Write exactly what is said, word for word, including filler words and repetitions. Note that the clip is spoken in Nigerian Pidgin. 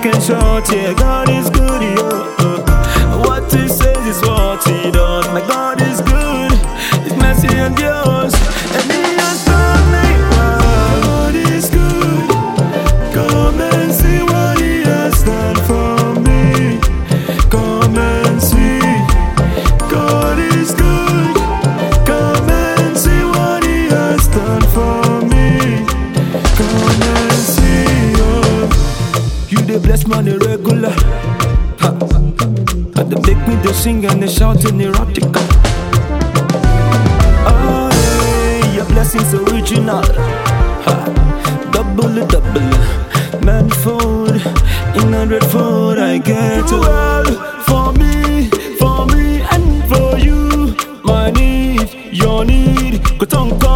in short, yeah, God is good, yo. Uh, what He says is what He does. My God is good, His mercy endures, and He has done me well. God is good. Come and see what He has done for me. Come and see. God is good. Come and see what He has done for me. Come and see, oh. You dey bless man irregular. Ha. And they make me dey sing and they shout in erotica. Oh, hey, your blessings original. Ha. Double it, double it. Manifold, in hundredfold I get to well for me, for me and for you. My need, your need, go tongue.